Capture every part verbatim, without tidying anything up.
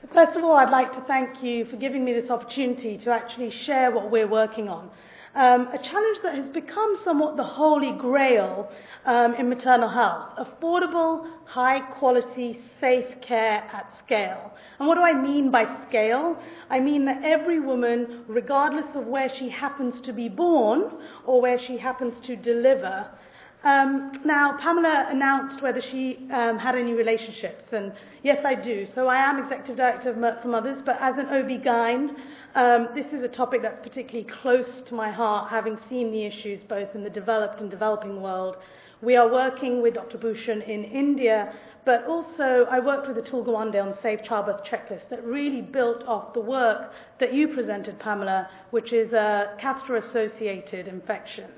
First of all, I'd like to thank you for giving me this opportunity to actually share what we're working on. Um, a challenge that has become somewhat the holy grail um, in maternal health: affordable, high-quality, safe care at scale. And what do I mean by scale? I mean that every woman, regardless of where she happens to be born or where she happens to deliver. Um, now, Pamela announced whether she um, had any relationships, and yes, I do. So I am Executive Director of Merck for Mothers, but as an O B G Y N, um, this is a topic that's particularly close to my heart, having seen the issues both in the developed and developing world. We are working with Doctor Bhushan in India, but also I worked with Atul Gawande on the Safe Childbirth Checklist that really built off the work that you presented, Pamela, which is uh, catheter-associated infections.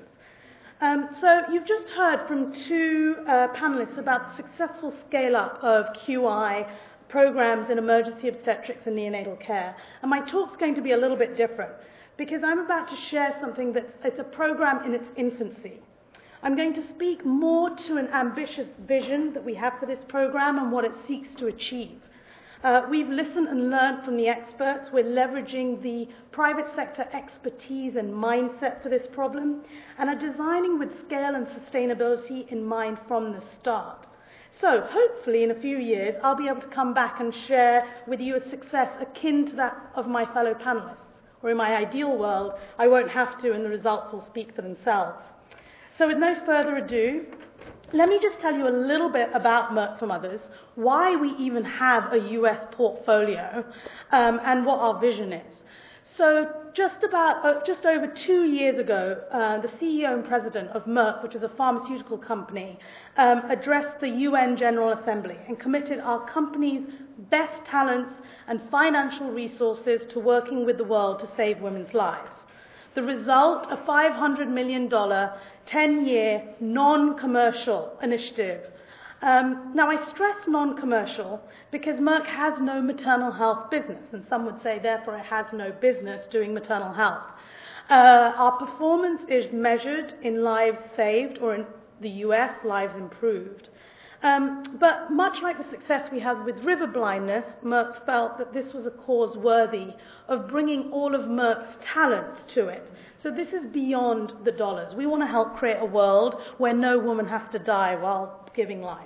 Um, so you've just heard from two uh, panelists about the successful scale-up of Q I programs in emergency obstetrics and neonatal care. And my talk's going to be a little bit different because I'm about to share something that's it's a program in its infancy. I'm going to speak more to an ambitious vision that we have for this program and what it seeks to achieve. Uh, we've listened and learned from the experts. We're leveraging the private sector expertise and mindset for this problem and are designing with scale and sustainability in mind from the start. So hopefully in a few years, I'll be able to come back and share with you a success akin to that of my fellow panelists. Or in my ideal world, I won't have to and the results will speak for themselves. So with no further ado, let me just tell you a little bit about Merck for Mothers, why we even have a U S portfolio, um, and what our vision is. So just about, uh, just over two years ago, uh, the C E O and president of Merck, which is a pharmaceutical company, um, addressed the U N General Assembly and committed our company's best talents and financial resources to working with the world to save women's lives. The result, a five hundred million dollars, ten-year, non-commercial initiative. Um, now, I stress non-commercial because Merck has no maternal health business, and some would say, therefore, it has no business doing maternal health. Uh, our performance is measured in lives saved, or in the U S, lives improved. Um, but much like the success we had with river blindness, Merck felt that this was a cause worthy of bringing all of Merck's talents to it. So this is beyond the dollars. We want to help create a world where no woman has to die while giving life.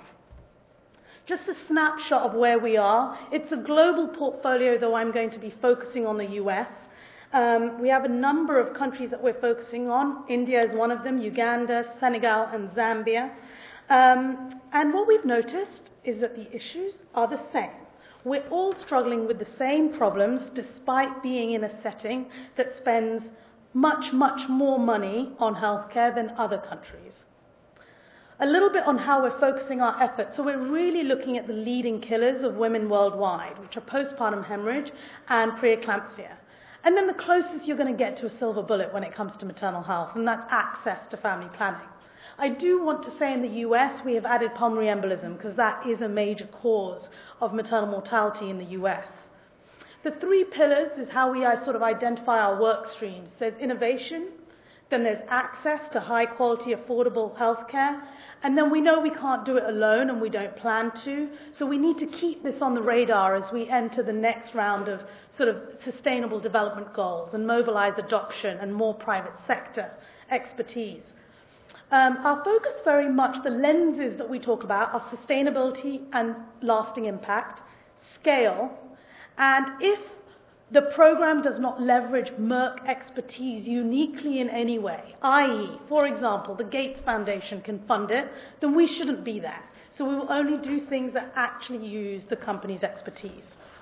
Just a snapshot of where we are. It's a global portfolio, though I'm going to be focusing on the U S. Um, we have a number of countries that we're focusing on. India is one of them, Uganda, Senegal, and Zambia. Um, and what we've noticed is that the issues are the same. We're all struggling with the same problems despite being in a setting that spends much, much more money on healthcare than other countries. A little bit on how we're focusing our efforts. So we're really looking at the leading killers of women worldwide, which are postpartum hemorrhage and preeclampsia. And then the closest you're going to get to a silver bullet when it comes to maternal health, and that's access to family planning. I do want to say in the U S we have added pulmonary embolism because that is a major cause of maternal mortality in the U S. The three pillars is how we sort of identify our work streams. There's innovation, then there's access to high quality, affordable healthcare, and then we know we can't do it alone and we don't plan to, so we need to keep this on the radar as we enter the next round of sort of sustainable development goals and mobilize adoption and more private sector expertise. Um, our focus very much, the lenses that we talk about are sustainability and lasting impact, scale, and if the program does not leverage Merck expertise uniquely in any way, that is, for example, the Gates Foundation can fund it, then we shouldn't be there. So we will only do things that actually use the company's expertise.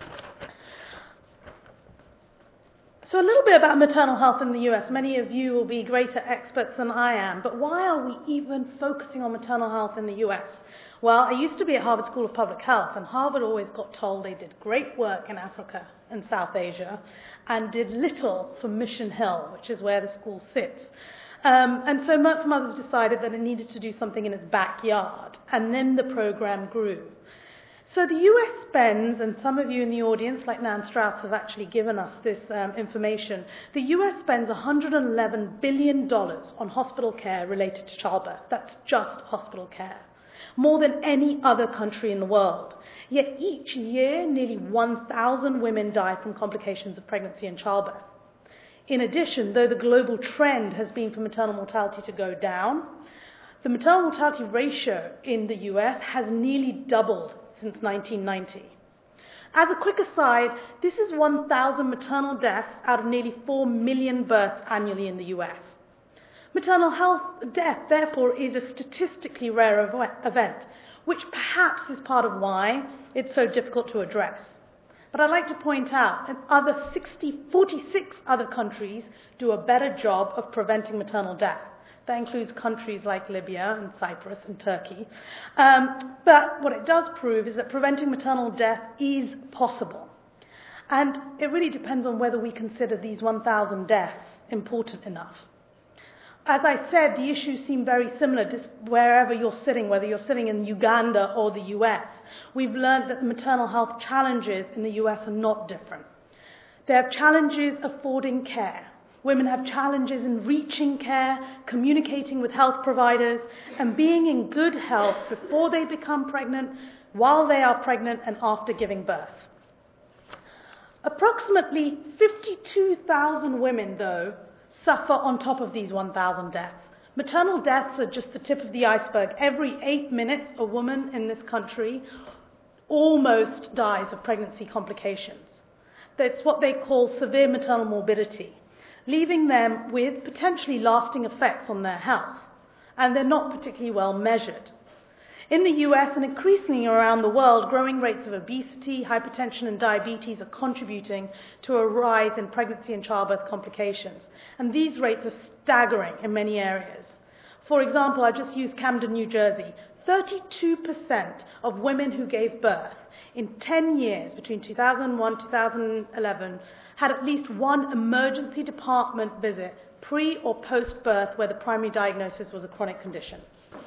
So a little bit about maternal health in the U S. Many of you will be greater experts than I am, but why are we even focusing on maternal health in the U S? Well, I used to be at Harvard School of Public Health, and Harvard always got told they did great work in Africa and South Asia and did little for Mission Hill, which is where the school sits. Um, and so Merck for Mothers decided that it needed to do something in its backyard, and then the program grew. So the U S spends, and some of you in the audience, like Nan Strauss, have actually given us this um, information, the U S spends one hundred eleven billion dollars on hospital care related to childbirth. That's just hospital care. more than any other country in the world. Yet each year, nearly one thousand women die from complications of pregnancy and childbirth. In addition, though the global trend has been for maternal mortality to go down, the maternal mortality ratio in the U S has nearly doubled since nineteen ninety. As a quick aside, this is one thousand maternal deaths out of nearly four million births annually in the U S. Maternal health death, therefore, is a statistically rare event, which perhaps is part of why it's so difficult to address. But I'd like to point out that other sixty, forty-six other countries do a better job of preventing maternal death. That includes countries like Libya and Cyprus and Turkey. Um, but what it does prove is that preventing maternal death is possible. And it really depends on whether we consider these one thousand deaths important enough. As I said, the issues seem very similar just wherever you're sitting, whether you're sitting in Uganda or the U S. We've learned that the maternal health challenges in the U S are not different. There are challenges affording care. Women have challenges in reaching care, communicating with health providers, and being in good health before they become pregnant, while they are pregnant, and after giving birth. Approximately fifty-two thousand women, though, suffer on top of these one thousand deaths. Maternal deaths are just the tip of the iceberg. Every eight minutes, a woman in this country almost dies of pregnancy complications. That's what they call severe maternal morbidity, leaving them with potentially lasting effects on their health, and they're not particularly well measured. In the U S and increasingly around the world, growing rates of obesity, hypertension and diabetes are contributing to a rise in pregnancy and childbirth complications, and these rates are staggering in many areas. For example, I just used Camden, New Jersey. thirty-two percent of women who gave birth in ten years, between two thousand one and two thousand eleven, had at least one emergency department visit pre or post-birth where the primary diagnosis was a chronic condition.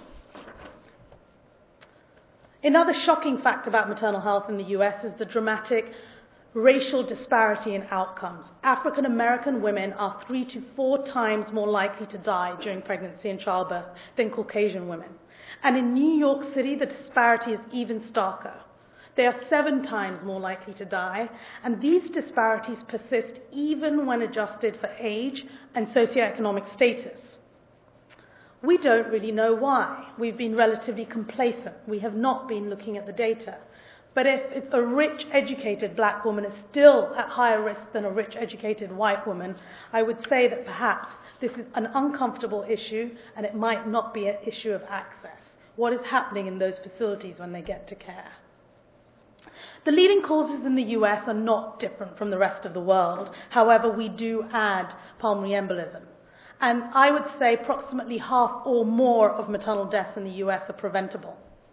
Another shocking fact about maternal health in the U S is the dramatic racial disparity in outcomes. African American women are three to four times more likely to die during pregnancy and childbirth than Caucasian women. And in New York City, the disparity is even starker. They are seven times more likely to die, and these disparities persist even when adjusted for age and socioeconomic status. We don't really know why. We've been relatively complacent. We have not been looking at the data. But if a rich, educated black woman is still at higher risk than a rich, educated white woman, I would say that perhaps this is an uncomfortable issue and it might not be an issue of access. What is happening in those facilities when they get to care? The leading causes in the U S are not different from the rest of the world. However, we do add pulmonary embolism. And I would say approximately half or more of maternal deaths in the U S are preventable.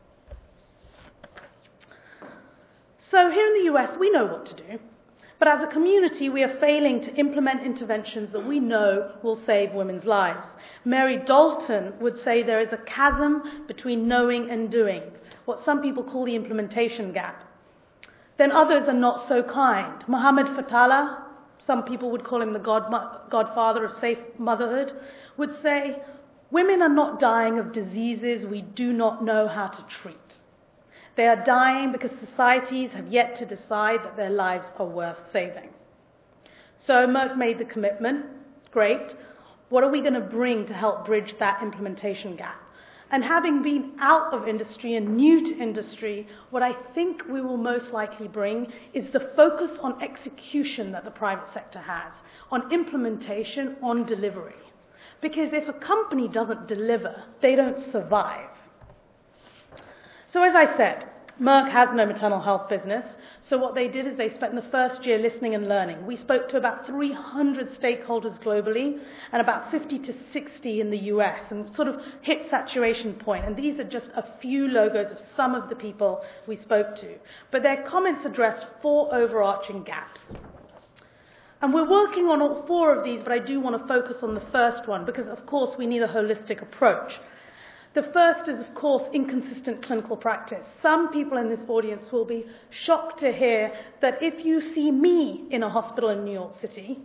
So here in the U S, we know what to do. But as a community, we are failing to implement interventions that we know will save women's lives. Mary Dalton would say there is a chasm between knowing and doing, what some people call the implementation gap. Then others are not so kind. Mohammed Fatala, some people would call him the god, godfather of safe motherhood, would say, women are not dying of diseases we do not know how to treat. They are dying because societies have yet to decide that their lives are worth saving. So Merck made the commitment. Great. What are we going to bring to help bridge that implementation gap? And having been out of industry and new to industry, what I think we will most likely bring is the focus on execution that the private sector has, on implementation, on delivery. Because if a company doesn't deliver, they don't survive. So as I said, Merck has no maternal health business. So what they did is they spent the first year listening and learning. We spoke to about three hundred stakeholders globally and about fifty to sixty in the U S and sort of hit saturation point. And these are just a few logos of some of the people we spoke to. But their comments addressed four overarching gaps. And we're working on all four of these, but I do want to focus on the first one because, of course, we need a holistic approach. The first is, of course, inconsistent clinical practice. Some people in this audience will be shocked to hear that if you see me in a hospital in New York City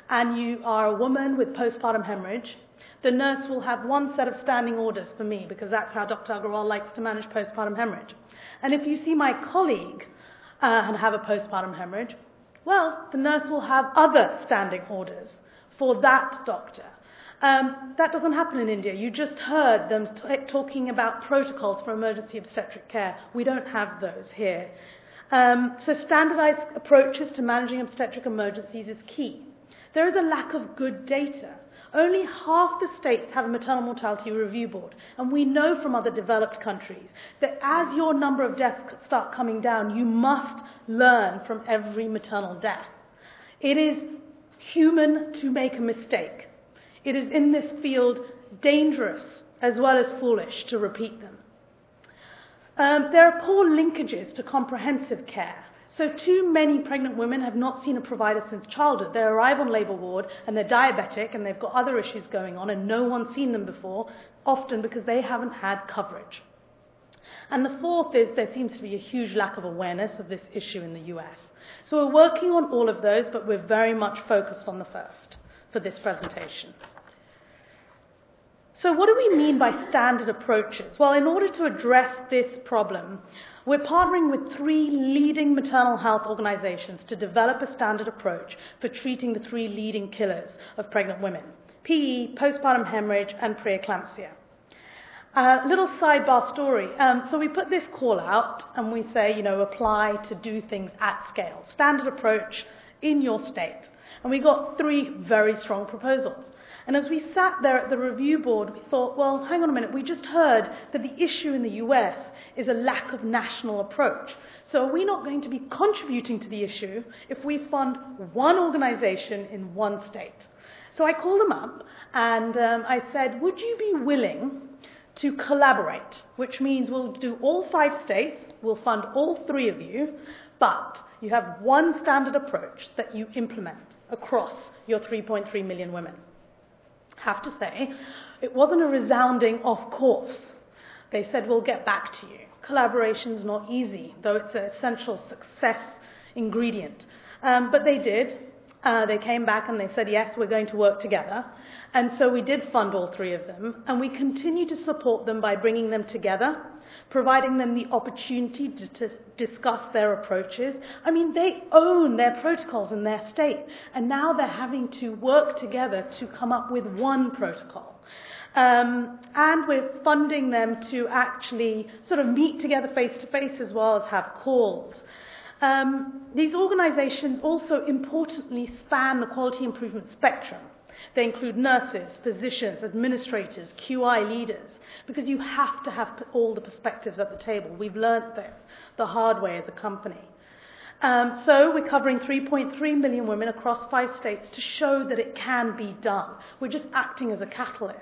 and you are a woman with postpartum hemorrhage, the nurse will have one set of standing orders for me, because that's how Doctor Agarwal likes to manage postpartum hemorrhage. And if you see my colleague uh, and have a postpartum hemorrhage, well, the nurse will have other standing orders for that doctor. Um, that doesn't happen in India. You just heard them t- talking about protocols for emergency obstetric care. We don't have those here. Um, so standardized approaches to managing obstetric emergencies is key. There is a lack of good data. Only half the states have a maternal mortality review board, and we know from other developed countries that as your number of deaths start coming down, you must learn from every maternal death. It is human to make a mistake. It is in this field dangerous as well as foolish to repeat them. Um, there are poor linkages to comprehensive care. So too many pregnant women have not seen a provider since childhood. They arrive on labour ward and they're diabetic and they've got other issues going on and no one's seen them before, often because they haven't had coverage. And the fourth is there seems to be a huge lack of awareness of this issue in the U S. So we're working on all of those, but we're very much focused on the first for this presentation. So what do we mean by standard approaches? Well, in order to address this problem, we're partnering with three leading maternal health organizations to develop a standard approach for treating the three leading killers of pregnant women: P E, postpartum hemorrhage, and preeclampsia. A uh, little sidebar story. Um, so we put this call out and we say, you know, apply to do things at scale. Standard approach in your state. And we got three very strong proposals. And as we sat there at the review board, we thought, well, hang on a minute, we just heard that the issue in the U S is a lack of national approach. So are we not going to be contributing to the issue if we fund one organization in one state? So I called them up and um, I said, would you be willing to collaborate, which means we'll do all five states, we'll fund all three of you, but you have one standard approach that you implement across your three point three million women. Have to say, it wasn't a resounding of course. They said, we'll get back to you. Collaboration's not easy, though it's an essential success ingredient. Um, but they did. Uh, they came back and they said, yes, we're going to work together. And so we did fund all three of them, and we continue to support them by bringing them together, providing them the opportunity to, to discuss their approaches. I mean, they own their protocols in their state, and now they're having to work together to come up with one protocol. Um, and we're funding them to actually sort of meet together face-to-face as well as have calls. Um, these organizations also importantly span the quality improvement spectrum. They include nurses, physicians, administrators, Q I leaders, because you have to have all the perspectives at the table. We've learned this the hard way as a company. Um, so we're covering three point three million women across five states to show that it can be done. We're just acting as a catalyst.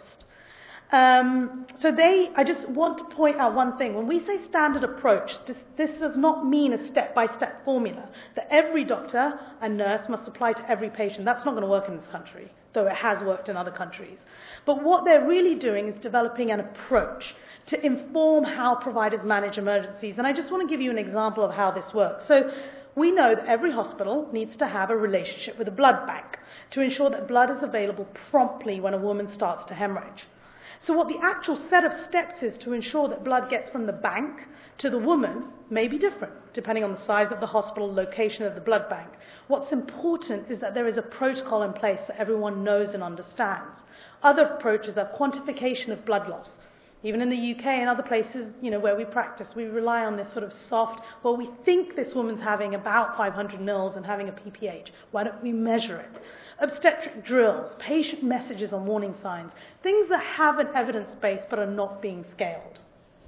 Um, so they, I just want to point out one thing. When we say standard approach, this, this does not mean a step-by-step formula that every doctor and nurse must apply to every patient. That's not going to work in this country, though it has worked in other countries. But what they're really doing is developing an approach to inform how providers manage emergencies. And I just want to give you an example of how this works. So we know that every hospital needs to have a relationship with a blood bank to ensure that blood is available promptly when a woman starts to hemorrhage. So what the actual set of steps is to ensure that blood gets from the bank to the woman may be different, depending on the size of the hospital, location of the blood bank. What's important is that there is a protocol in place that everyone knows and understands. Other approaches are quantification of blood loss. Even in the U K and other places, you know, where we practice, we rely on this sort of soft, well, we think this woman's having about five hundred mils and having a P P H. Why don't we measure it? Obstetric drills, patient messages on warning signs, things that have an evidence base but are not being scaled.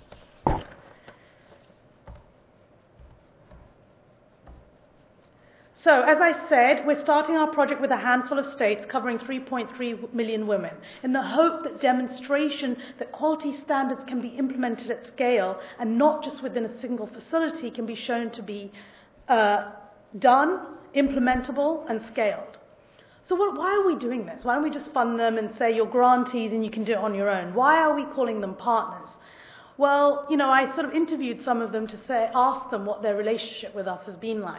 So, as I said, we're starting our project with a handful of states covering three point three million women in the hope that demonstration that quality standards can be implemented at scale and not just within a single facility can be shown to be uh, done, implementable and scaled. So what, why are we doing this? Why don't we just fund them and say you're grantees and you can do it on your own? Why are we calling them partners? Well, you know, I sort of interviewed some of them to say, ask them what their relationship with us has been like.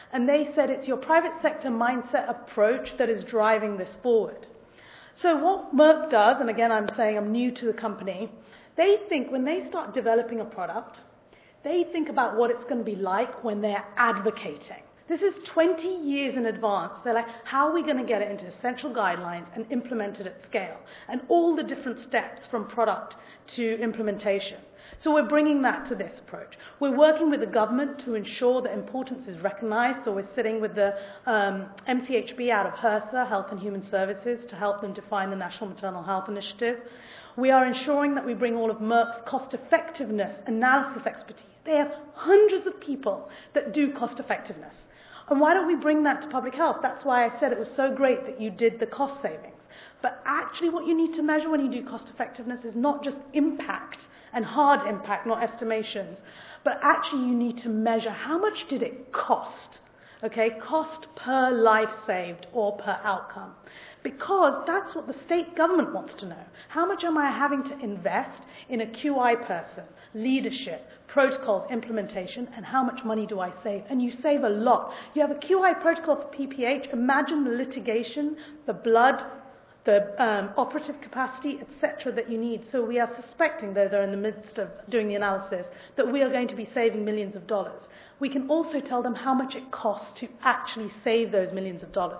And they said it's your private sector mindset approach that is driving this forward. So what Merck does, and again I'm saying I'm new to the company, they think when they start developing a product, they think about what it's going to be like when they're advocating. This is twenty years in advance. They're like, how are we going to get it into essential guidelines and implement it at scale? And all the different steps from product to implementation. So we're bringing that to this approach. We're working with the government to ensure that importance is recognized. So we're sitting with the um, M C H B out of HRSA, Health and Human Services, to help them define the National Maternal Health Initiative. We are ensuring that we bring all of Merck's cost-effectiveness analysis expertise. They have hundreds of people that do cost-effectiveness. And why don't we bring that to public health? That's why I said it was so great that you did the cost savings. But actually what you need to measure when you do cost-effectiveness is not just impact and hard impact, not estimations, but actually you need to measure how much did it cost, okay, cost per life saved or per outcome. Because that's what the state government wants to know. How much am I having to invest in a Q I person, leadership, protocols, implementation, and how much money do I save? And you save a lot. You have a Q I protocol for P P H, imagine the litigation, the blood, the um, operative capacity, et cetera that you need. So we are suspecting, though they're in the midst of doing the analysis, that we are going to be saving millions of dollars. We can also tell them how much it costs to actually save those millions of dollars.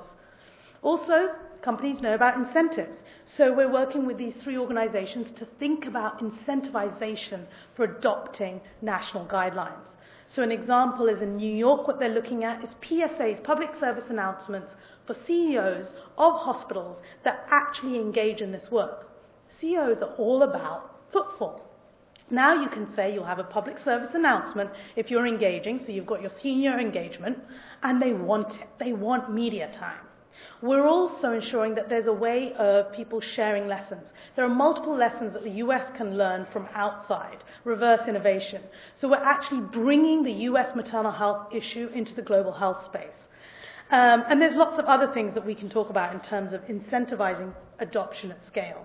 Also, companies know about incentives. So we're working with these three organizations to think about incentivization for adopting national guidelines. So an example is in New York, what they're looking at is P S As, public service announcements, for C E Os of hospitals that actually engage in this work. C E Os are all about footfall. Now you can say you'll have a public service announcement if you're engaging, so you've got your senior engagement, and they want it. They want media time. We're also ensuring that there's a way of people sharing lessons. There are multiple lessons that the U S can learn from outside, reverse innovation. So we're actually bringing the U S maternal health issue into the global health space. Um, and there's lots of other things that we can talk about in terms of incentivizing adoption at scale.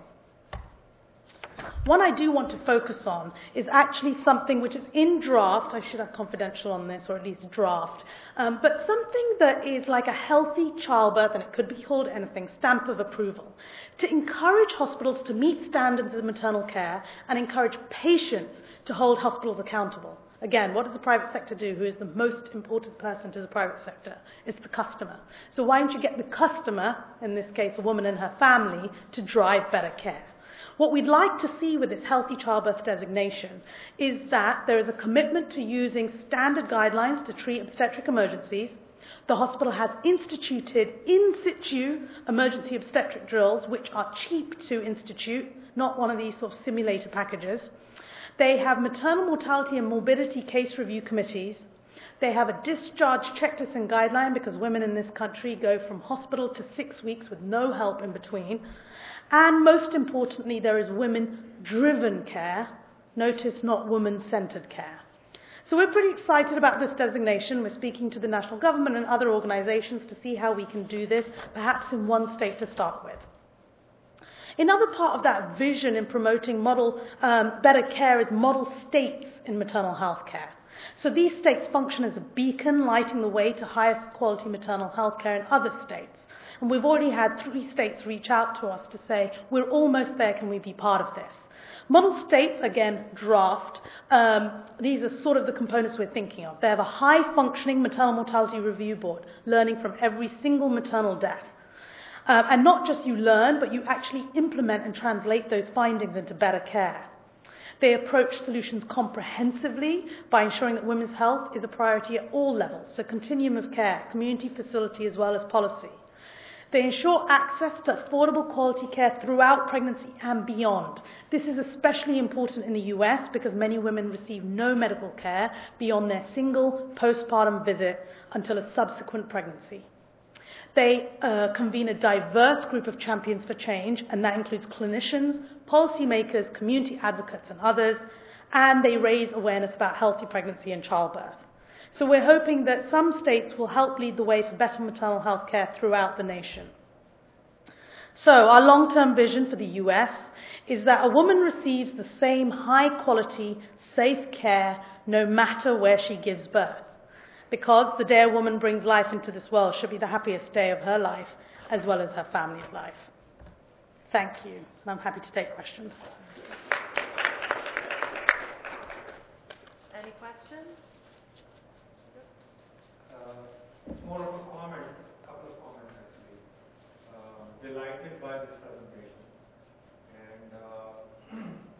One I do want to focus on is actually something which is in draft. I should have confidential on this, or at least draft. Um, but something that is like a healthy childbirth, and it could be called anything, stamp of approval, to encourage hospitals to meet standards of maternal care and encourage patients to hold hospitals accountable. Again, what does the private sector do? Who is the most important person to the private sector? It's the customer. So why don't you get the customer, in this case a woman and her family, to drive better care? What we'd like to see with this healthy childbirth designation is that there is a commitment to using standard guidelines to treat obstetric emergencies. The hospital has instituted in situ emergency obstetric drills, which are cheap to institute, not one of these sort of simulator packages. They have maternal mortality and morbidity case review committees. They have a discharge checklist and guideline because women in this country go from hospital to six weeks with no help in between. And most importantly, there is women-driven care. Notice, not woman-centered care. So we're pretty excited about this designation. We're speaking to the national government and other organizations to see how we can do this, perhaps in one state to start with. Another part of that vision in promoting model um, better care is model states in maternal health care. So these states function as a beacon, lighting the way to highest quality maternal health care in other states. And we've already had three states reach out to us to say, we're almost there, can we be part of this? Model states, again, draft. Um, these are sort of the components we're thinking of. They have a high-functioning maternal mortality review board, learning from every single maternal death. Um, and not just you learn, but you actually implement and translate those findings into better care. They approach solutions comprehensively by ensuring that women's health is a priority at all levels, so continuum of care, community, facility, as well as policy. They ensure access to affordable quality care throughout pregnancy and beyond. This is especially important in the U S because many women receive no medical care beyond their single postpartum visit until a subsequent pregnancy. They uh, convene a diverse group of champions for change, and that includes clinicians, policymakers, community advocates, and others, and they raise awareness about healthy pregnancy and childbirth. So we're hoping that some states will help lead the way for better maternal health care throughout the nation. So our long-term vision for the U S is that a woman receives the same high-quality, safe care no matter where she gives birth. because the day a woman brings life into this world should be the happiest day of her life as well as her family's life. Thank you, and I'm happy to take questions. Any questions? Uh, it's more of a comment, a couple of comments actually. Uh, delighted by this presentation. And uh,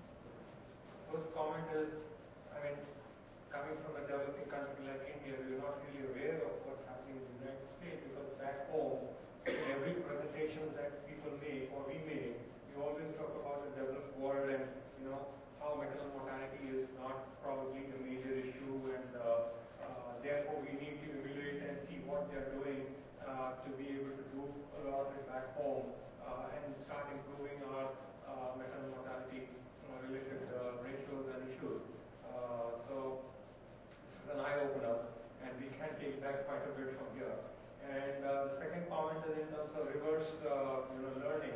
first comment is, I mean, coming from a developing country like India, we're not really aware of what's happening in the United States, because back home, in every presentation that people make or we make, we always talk about the developed world and, you know, how maternal mortality is not probably a major issue, and uh, uh, therefore we need to evaluate and see what they're doing uh, to be able to do a lot of it back home uh, and start improving our uh, maternal mortality uh, related uh, ratios and issues. Uh, so this is an eye-opener, and we can take back quite a bit from here. And uh, the second comment is in terms of reverse uh, you know, learning.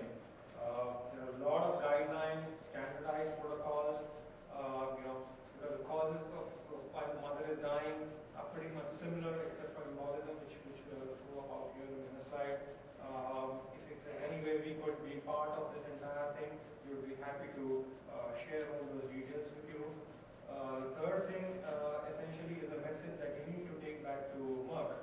Uh, there are a lot of guidelines, standardized protocols, uh, you know, because the causes of, of why the mother is dying are pretty much similar, except for embolism, which which uh, threw up out here in the slide. Um, if, if there's any way we could be part of this entire thing, we would be happy to uh, share all those details with you. Uh, the third thing, uh, essentially, is a message that you need to take back to Merck.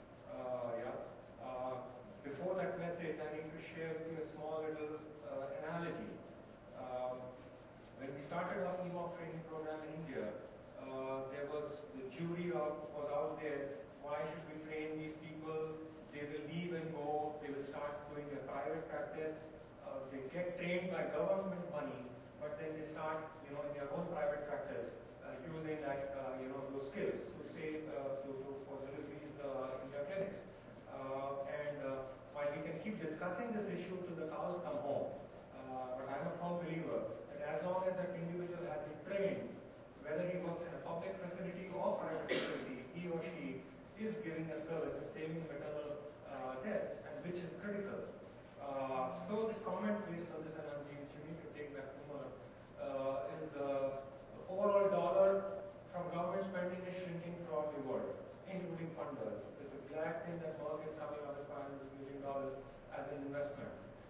Uh, yeah. Uh, before that message, I need to share with you a small little uh, analogy. Um, when we started our E M O C training program in India, uh, there was the jury of, was out there. Why should we train these people? They will leave and go. They will start doing their private practice. Uh, they get trained by government money, but then they start, you know, in their own private practice uh, using like uh, you know those skills to save uh, to, to for deliveries uh, in their clinics. Uh, and uh, while we can keep discussing this issue till the cows come home, uh, but I'm a firm believer that as long as that individual has been trained, whether he works in a public facility or private facility, he or she is giving a service, saving maternal uh, deaths, and which is critical. Uh, so the comment based on this analogy, which you need to take back from her, uh, is uh, the overall dollar from government spending is shrinking throughout the world, including funders. There's a black thing that Merck is coming up with five hundred million dollars as an investment.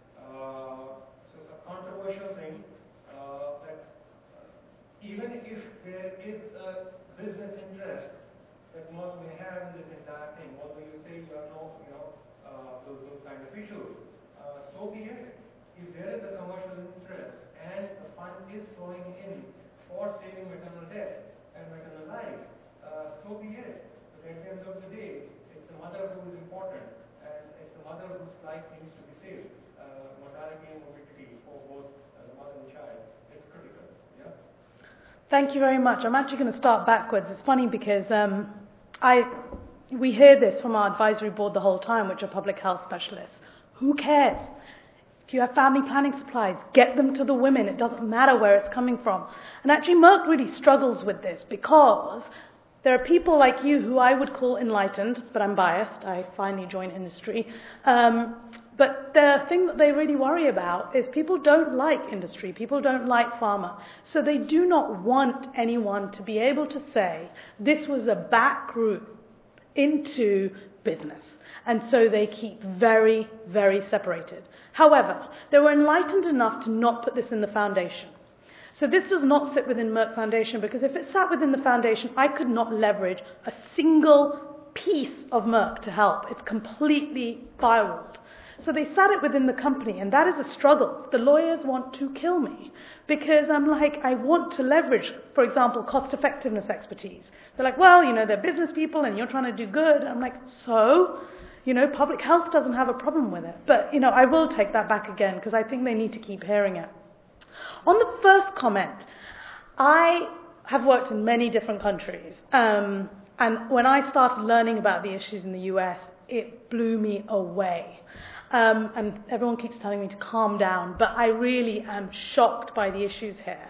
Uh, so it's a controversial thing uh, that uh, even if there is a business interest that Merck may have in this entire thing, although you say you are no, you know, uh, those, those kind of issues, uh, so be it. If there is a commercial interest and the fund is flowing in for saving maternal deaths and maternal lives, uh, so be it. But at the end of the day, it's the mother who is important, and it's the mother whose life needs to be saved. Uh, mortality and morbidity for both uh, the mother and child is critical. Yeah. Thank you very much. I'm actually going to start backwards. It's funny because um, I we hear this from our advisory board the whole time, which are public health specialists. Who cares? If you have family planning supplies, get them to the women. It doesn't matter where it's coming from. And actually, Merck really struggles with this because there are people like you who I would call enlightened, but I'm biased. I finally joined industry. Um, but the thing that they really worry about is people don't like industry. People don't like pharma. So they do not want anyone to be able to say, this was a back route into business. And so they keep very, very separated. However, they were enlightened enough to not put this in the foundation. So this does not sit within Merck Foundation, because if it sat within the foundation, I could not leverage a single piece of Merck to help. It's completely firewalled. So they sat it within the company, and that is a struggle. The lawyers want to kill me because I'm like, I want to leverage, for example, cost-effectiveness expertise. They're like, well, you know, they're business people and you're trying to do good. I'm like, so? You know, public health doesn't have a problem with it. But, you know, I will take that back again because I think they need to keep hearing it. On the first comment, I have worked in many different countries. Um, and when I started learning about the issues in the U S, it blew me away. Um, and everyone keeps telling me to calm down, but I really am shocked by the issues here.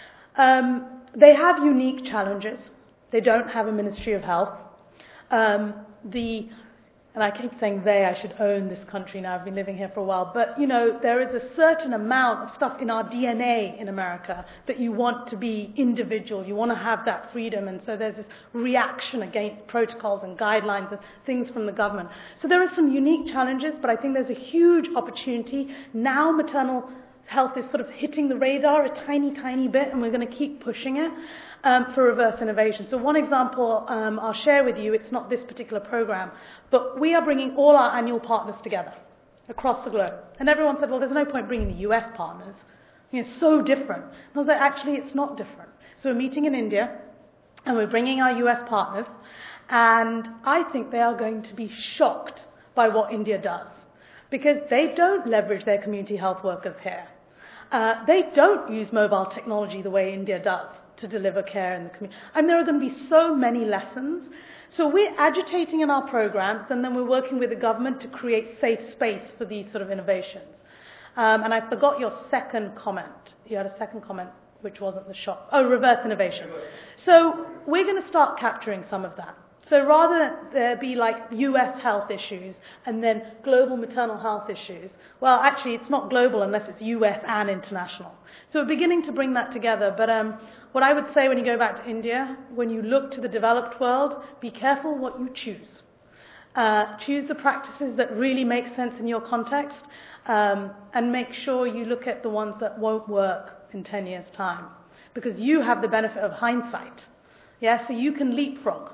Um, they have unique challenges. They don't have a Ministry of Health. Um, the and I keep saying they, I should own this country now, I've been living here for a while, but you know, there is a certain amount of stuff in our D N A in America that you want to be individual, you want to have that freedom, and so there's this reaction against protocols and guidelines and things from the government. So there are some unique challenges, but I think there's a huge opportunity. Now maternal health is sort of hitting the radar a tiny, tiny bit, and we're going to keep pushing it. Um, for reverse innovation. So one example um, I'll share with you, it's not this particular program, but we are bringing all our annual partners together across the globe. And everyone said, well, there's no point bringing the U S partners. You know, it's so different. And I was like, actually, it's not different. So we're meeting in India, and we're bringing our U S partners, and I think they are going to be shocked by what India does, because they don't leverage their community health workers here. Uh, they don't use mobile technology the way India does to deliver care in the community. And there are going to be so many lessons. So we're agitating in our programs, and then we're working with the government to create safe space for these sort of innovations. Um, and I forgot your second comment. You had a second comment, which wasn't the shock. Oh, reverse innovation. So we're going to start capturing some of that. So rather than there be like U S health issues and then global maternal health issues, well, actually, it's not global unless it's U S and international. So we're beginning to bring that together. But um, what I would say when you go back to India, when you look to the developed world, be careful what you choose. Uh, choose the practices that really make sense in your context, um, and make sure you look at the ones that won't work in ten years' time, because you have the benefit of hindsight. Yeah, so you can leapfrog.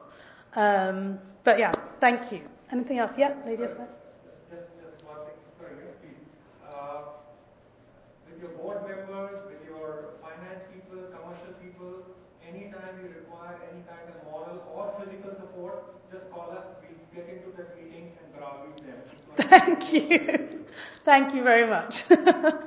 Um, but yeah, thank you. Anything else? Yeah, lady up there. Just, just one thing. Sorry, yes, please. Uh, with your board members, with your finance people, commercial people, anytime you require any kind of moral or physical support, just call us. We'll get into the meeting and browbeat them. Thank you. Thank you very much. Thank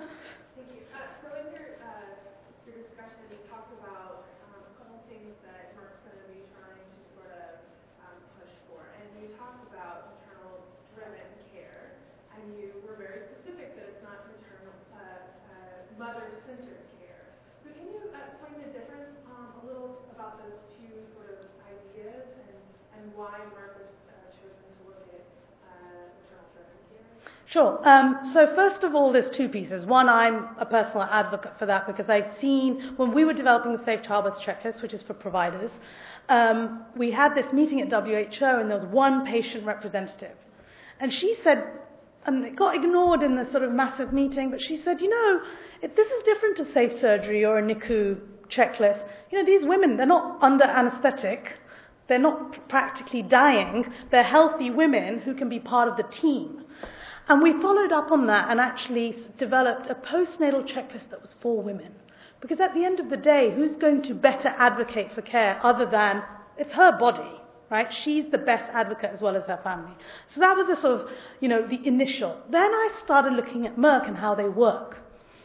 you. Uh, so in your, uh, your discussion, you talked about um, a couple of things that Merck's going to be trying to sort of um, push for. And you talked about maternal-driven care, and you were very specific that it's not maternal, uh, uh, mother-centered care. So can you uh, explain the difference um, a little about those two sort of ideas, and, and why Merck has uh, chosen to look at uh, maternal-driven care? Sure. Um, so first of all, there's two pieces. One, I'm a personal advocate for that, because I've seen, when we were developing the Safe Childbirth Checklist, which is for providers, um, we had this meeting at W H O, and there was one patient representative. And she said, and it got ignored in the sort of massive meeting, but she said, you know, if this is different to safe surgery or a N I C U checklist. You know, these women, they're not under anesthetic. They're not practically dying. They're healthy women who can be part of the team. And we followed up on that and actually developed a postnatal checklist that was for women. Because at the end of the day, who's going to better advocate for care other than, it's her body, right? She's the best advocate as well as her family. So that was the sort of, you know, the initial. Then I started looking at Merck and how they work.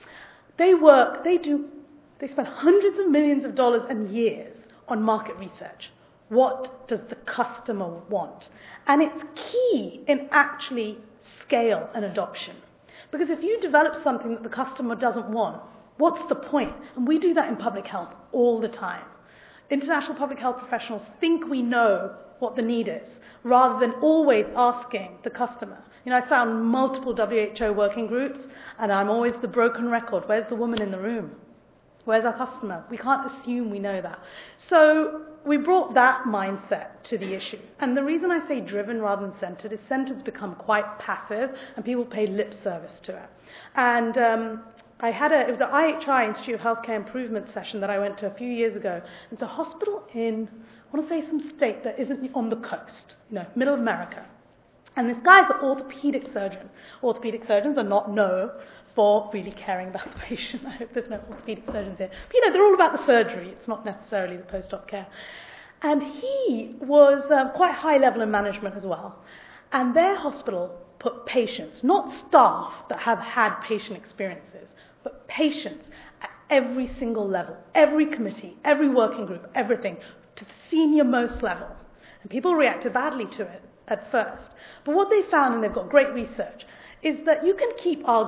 They work, they do, they spend hundreds of millions of dollars and years on market research. What does the customer want? And it's key in actually scale and adoption. Because if you develop something that the customer doesn't want, what's the point? And we do that in public health all the time. International public health professionals think we know what the need is, rather than always asking the customer. You know, I found multiple W H O working groups, and I'm always the broken record. Where's the woman in the room? Where's our customer? We can't assume we know that. So we brought that mindset to the issue. And the reason I say driven rather than centered is centered's become quite passive, and people pay lip service to it. And um, I had a, it was an I H I, Institute of Healthcare Improvement session that I went to a few years ago. It's a hospital in, I want to say some state that isn't on the coast, you know, middle of America. And this guy's an orthopedic surgeon. Orthopedic surgeons are not known for really caring about the patient. I hope there's no orthopedic surgeons here. But, you know, they're all about the surgery. It's not necessarily the post-op care. And he was um, quite high level in management as well. And their hospital put patients, not staff that have had patient experiences, but patients at every single level, every committee, every working group, everything, to the senior most level. And people reacted badly to it at first. But what they found, and they've got great research, is that you can keep arguing,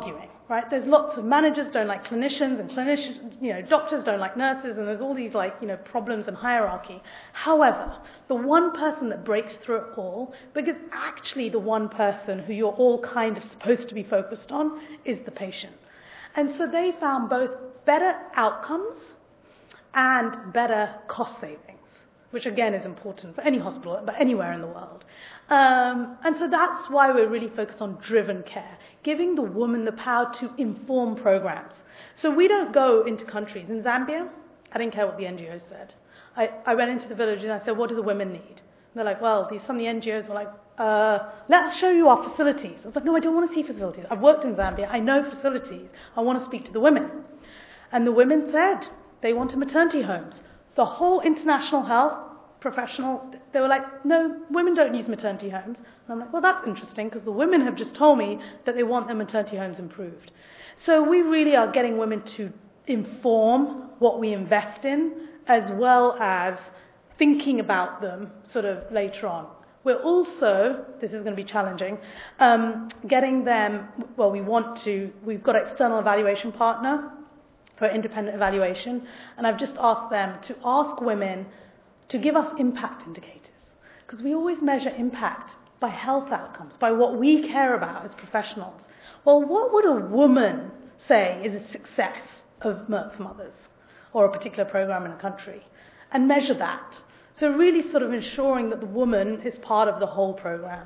right? There's lots of managers don't like clinicians, and clinicians, you know, doctors don't like nurses, and there's all these like, you know, problems and hierarchy. However, the one person that breaks through it all, because actually the one person who you're all kind of supposed to be focused on is the patient. And so they found both better outcomes and better cost savings, which again is important for any hospital, but anywhere in the world. Um, and so that's why we're really focused on driven care, giving the woman the power to inform programs. So we don't go into countries. In Zambia, I didn't care what the N G Os said. I, I went into the village and I said, what do the women need? And they're like, well, these, some of the N G Os were like, uh, let's show you our facilities. I was like, no, I don't want to see facilities. I've worked in Zambia. I know facilities. I want to speak to the women. And the women said they wanted maternity homes. The whole international health professional, they were like, no, women don't use maternity homes. And I'm like, well, that's interesting, because the women have just told me that they want their maternity homes improved. So we really are getting women to inform what we invest in, as well as thinking about them sort of later on. We're also, this is going to be challenging, um, getting them, well, we want to, we've got an external evaluation partner for independent evaluation, and I've just asked them to ask women to give us impact indicators, because we always measure impact by health outcomes, by what we care about as professionals. Well, what would a woman say is a success of Merck for Mothers, or a particular program in a country, and measure that? So really sort of ensuring that the woman is part of the whole program.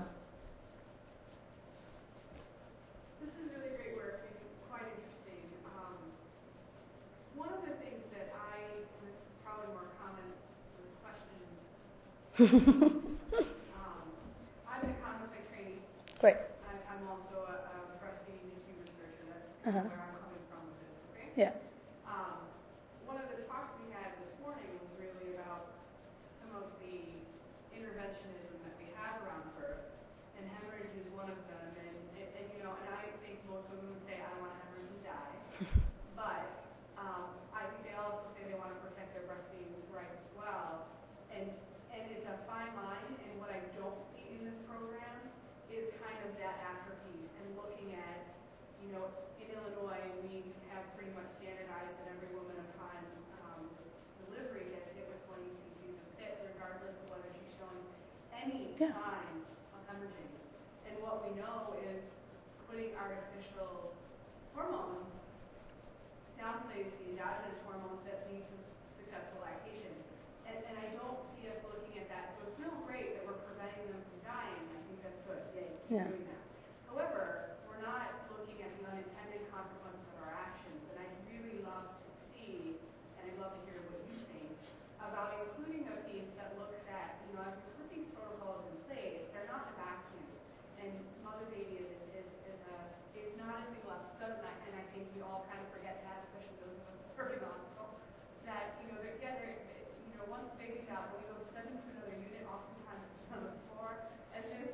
This is really great work and quite interesting. Um, one of the things that I, and this is probably more common with questions, um, I'm an economist by training. Great. I'm, I'm also a, a breastfeeding and Q researcher. That's Uh-huh. where I'm coming from with this, okay? Yeah. Um, one of the talks we had this morning was really about some of the interventionism that we have around birth, and hemorrhage is one of them. And, and, and you know, and I think most women would say, I don't want to hemorrhage and die. But um, I think they also say they want to protect their breastfeeding rights as well. And and it's a fine line. And what I don't see in this program is kind of that atrophy and looking at, you know, in Illinois we have pretty much standardized that every woman upon um, delivery gets hit with twenty cc's of P I T, regardless of whether she's showing any Yeah. signs of hemorrhaging. And what we know is putting artificial hormones downplays the endogenous hormones that lead to successful lactation. And, and I don't see us looking at that. So it's real great that we're preventing them from dying. I think that's good. Yay, keep Yeah. doing that. However, we're not looking at the unintended consequences of our actions. And I'd really love to see, and I'd love to hear what you think, about including a piece that looks at, you know, as we put these protocols in place, they're not a vacuum. And mother baby is, is, is a, it's not a single episode, and I, and I think we all kind of forget that, especially those of us working on hospital, that, you know, they're, again, they're, you know, once the baby's out, when we go send them to another unit, oftentimes it's on the floor, and this,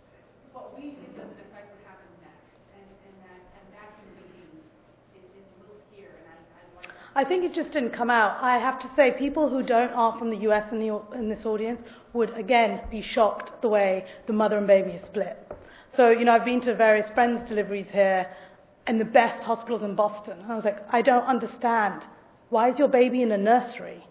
what we think doesn't affect what happens next. And, and that, and vacuum thinking is, is loose here, and I, I like that. I think it just didn't come out. I have to say, people who don't are from the U S in, the, in this audience would, again, be shocked the way the mother and baby is split. So, you know, I've been to various friends' deliveries here in the best hospitals in Boston. And I was like, I don't understand. Why is your baby in a nursery?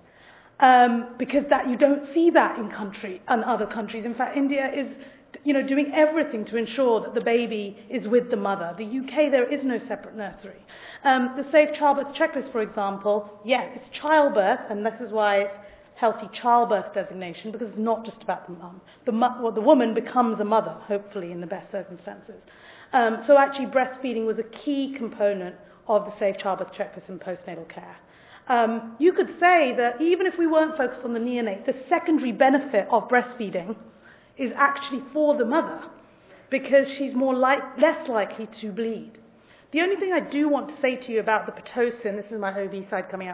Um, because that you don't see that in country and other countries. In fact, India is, you know, doing everything to ensure that the baby is with the mother. The U K, there is no separate nursery. Um, the Safe Childbirth Checklist, for example, yeah, it's childbirth, and this is why it's healthy childbirth designation, because it's not just about the mum. The, mu- well, the woman becomes a mother, hopefully, in the best circumstances. Um, so actually, breastfeeding was a key component of the Safe Childbirth Checklist in postnatal care. Um, you could say that even if we weren't focused on the neonate, the secondary benefit of breastfeeding is actually for the mother, because she's more like, less likely to bleed. The only thing I do want to say to you about the Pitocin, this is my O B side coming up,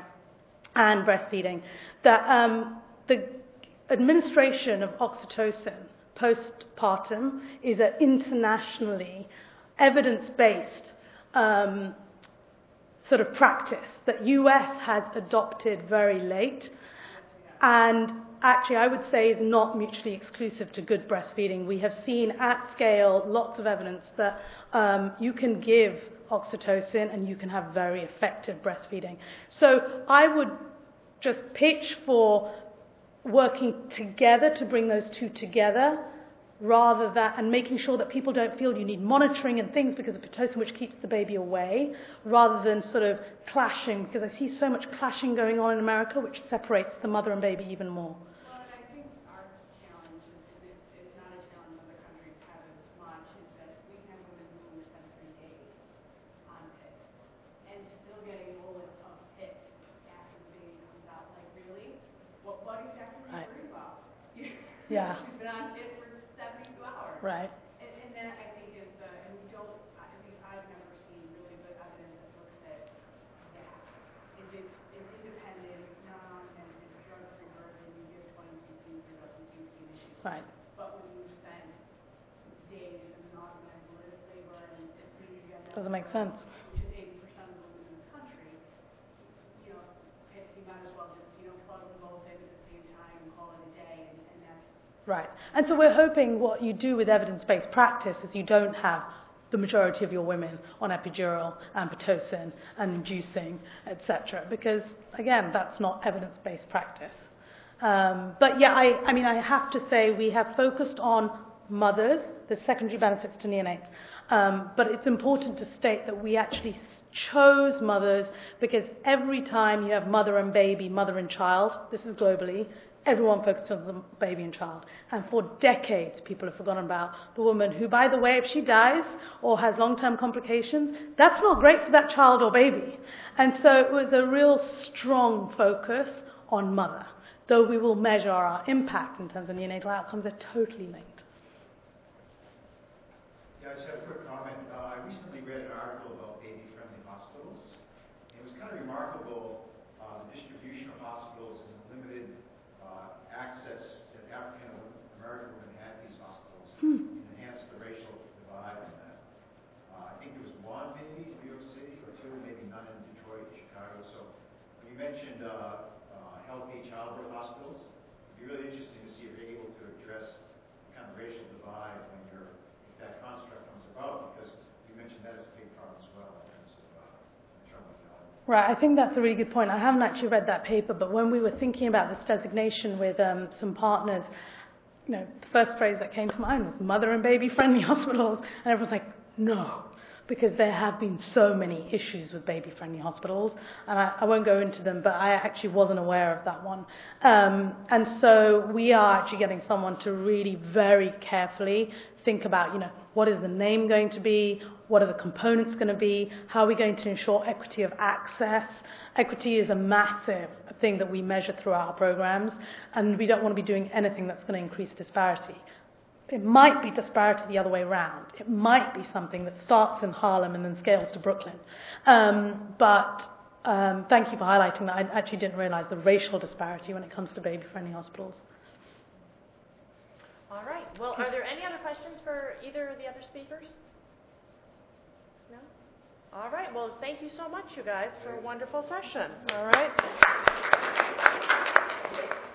and breastfeeding, that um, the administration of oxytocin postpartum is an internationally evidence-based um, sort of practice that U S has adopted very late, and actually I would say is not mutually exclusive to good breastfeeding. We have seen at scale lots of evidence that um, you can give oxytocin, and you can have very effective breastfeeding. So I would just pitch for working together to bring those two together, rather than, and making sure that people don't feel you need monitoring and things because of Pitocin, which keeps the baby away, rather than sort of clashing, because I see so much clashing going on in America, which separates the mother and baby even more. Well, and I think our challenge is, is it, it's not a challenge other countries have as much, is that we can have women who spend three days on P I C and still get a bolus of P I C after the baby comes out. Like, really? What, what exactly are you Right. worried about? Yeah. She's been on P I C for seventy-two hours. Right. And, and that, I think, is the, and we don't, at least I've never seen really good evidence that looks at that. Is it is independent, non, and it's drug-free birth, and you give twenty cc's or doesn't seem to be an issue. Right. But when you spend days in an augmented labor and as soon as you get that, Doesn't make sense. which is eighty percent of the women in the country, you know, if you might as well just, you know, plug them both in at the same time and call it a day, and, and that's Right. And so we're hoping what you do with evidence-based practice is you don't have the majority of your women on epidural and Pitocin and inducing, et cetera, because, again, that's not evidence-based practice. Um, but, yeah, I, I mean, I have to say we have focused on mothers, the secondary benefits to neonates, um, but it's important to state that we actually chose mothers because every time you have mother and baby, mother and child, this is globally, everyone focuses on the baby and child. And for decades, people have forgotten about the woman who, by the way, if she dies or has long-term complications, that's not great for that child or baby. And so it was a real strong focus on mother, though we will measure our impact in terms of neonatal outcomes. They're totally linked. Yeah, I just have a quick comment. Uh, I recently read an article about baby-friendly hospitals. It was kind of remarkable, uh, the distribution of hospitals and the limited uh, access that African American women had at these hospitals Hmm. enhanced the racial divide in that. Uh, I think there was one maybe in New York City or two, maybe none in Detroit, Chicago. So when you mentioned uh, uh, healthy childbirth hospitals, it'd be really interesting to see if they're able to address the kind of racial divide when you're, if that construct comes about, because you mentioned that as a big problem as well in terms of uh, maternal mortality. Right, I think that's a really good point. I haven't actually read that paper, but when we were thinking about this designation with um, some partners, you know, the first phrase that came to mind was mother and baby friendly hospitals, and everyone's like, no, because there have been so many issues with baby friendly hospitals, and I, I won't go into them, but I actually wasn't aware of that one. Um, and so we are actually getting someone to really very carefully think about, you know, what is the name going to be, what are the components going to be, how are we going to ensure equity of access. Equity is a massive thing that we measure throughout our programs, and we don't want to be doing anything that's going to increase disparity. It might be disparity the other way around. It might be something that starts in Harlem and then scales to Brooklyn. Um, but um, thank you for highlighting that. I actually didn't realize the racial disparity when it comes to baby-friendly hospitals. All right. Well, are there any other questions for either of the other speakers? No? All right. Well, thank you so much, you guys, for a wonderful session. All right.